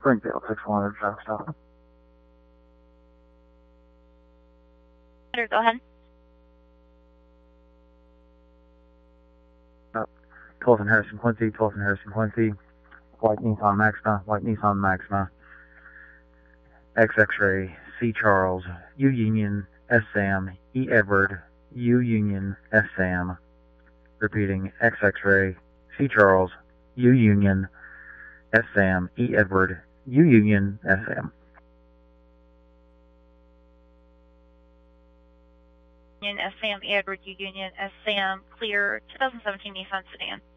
Springfield 6100 truck stop. Go ahead. 12th and Harrison Quincy, 12th and Harrison Quincy. White Nissan Maxima. X-Ray, C Charles, U Union, S Sam, E Edward, U Union, S Sam. Repeating, X-Ray, C Charles, U Union, S Sam, E Edward, U Union, S Sam. Union, S Sam, E Edward, U Union, S Sam, clear 2017 Nissan sedan.